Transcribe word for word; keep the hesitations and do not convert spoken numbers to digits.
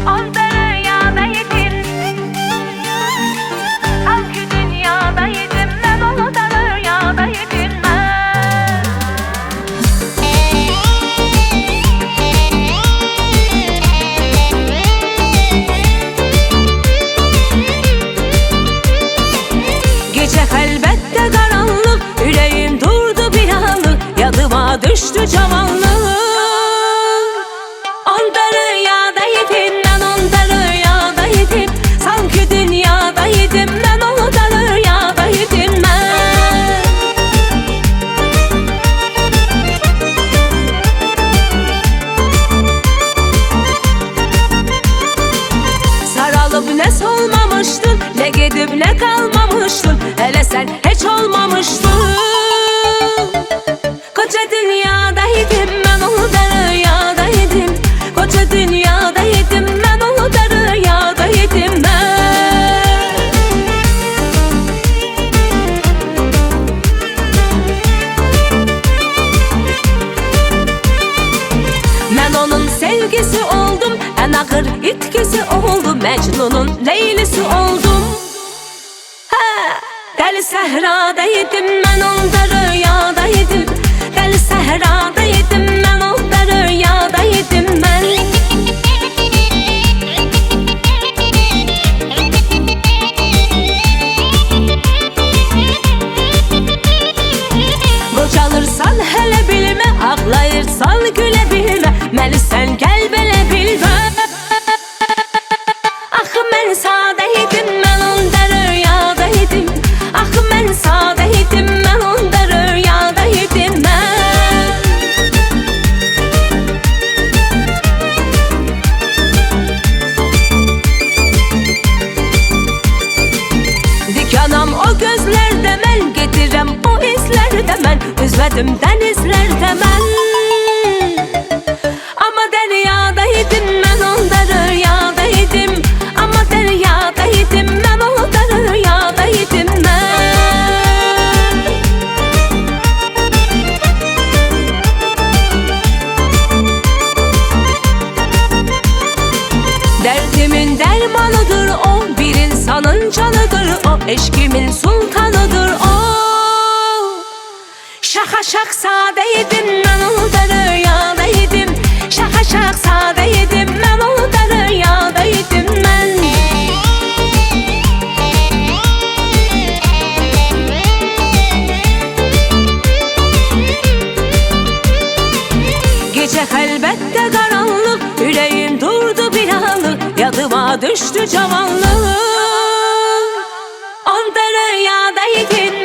Onda rüyadaydım. Sanki dünyadaydım. Ben onu da rüyadaydım ben. Gece elbette karanlık, yüreğim durdu bir anlık, yadıma düştü cavanlık. Onda rüyadaydım, ben onda rüyadaydım. Sanki dünyadaydım, ben onu da rüyadaydım ben. Saralıp ne solmamıştın, ne gidip ne kalmamıştın. Hele sen hiç olmamıştın. Koca dünyadaydım, ben onu da rüyadaydım. Koca dünyadaydım, ben onu da rüyadaydım ben. Ben onun sevgisi oldum, en ağır itkisi oldum. Mecnun'un Leylisi oldum. Ha, deli sehradaydım, ben onda rüyadaydım. Deli sehradaydım, ben onda rüyadaydım ben. Qocalırsan hele bilme, ağlayırsan güle bilme. Məni sen gel belə bilmə. Axı mən sadəydim, mən onda rüyadaydım. Axı mən sadəydim, mən onda rüyadaydım mən. Dikanam o gözlərdə mən, gedirəm o izlərdə mən. Üzlədim dənizlərdə mən. Ama deryadaydım, mən onda rüyadaydım. Ama deryadaydım, mən onda rüyadaydım mən. Derdimin dermanıdır o, bir insanın canıdır o. Eşkimin sultanıdır o. Şaha şahzadeydim, mən onda rüyadaydım. Şaha şahzadeydim, mən onda rüyadaydım mən. Gece elbette karanlık, yüreğim durdu bir anlık, yadıma düştü cavanlık. Onda rüyadaydım.